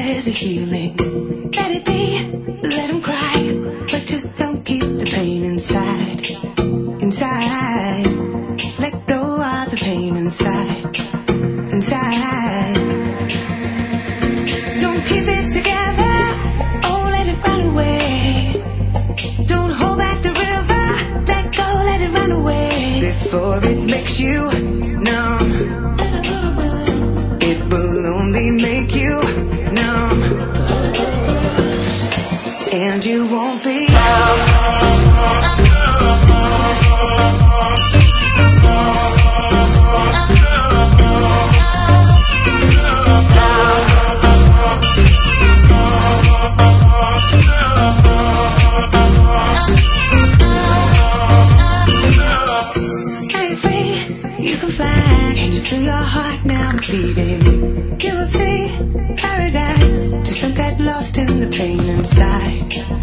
is a healing. Let it be, let him cry, but just don't keep the pain inside. Inside, let go of the pain inside. Inside, don't keep it together, oh let it run away. Don't hold back the river, let go, let it run away. Before it makes you numb, it will only make you numb, and you won't be you can fly, and you feel your heart now beating. You will see paradise, just don't get lost in the pain inside.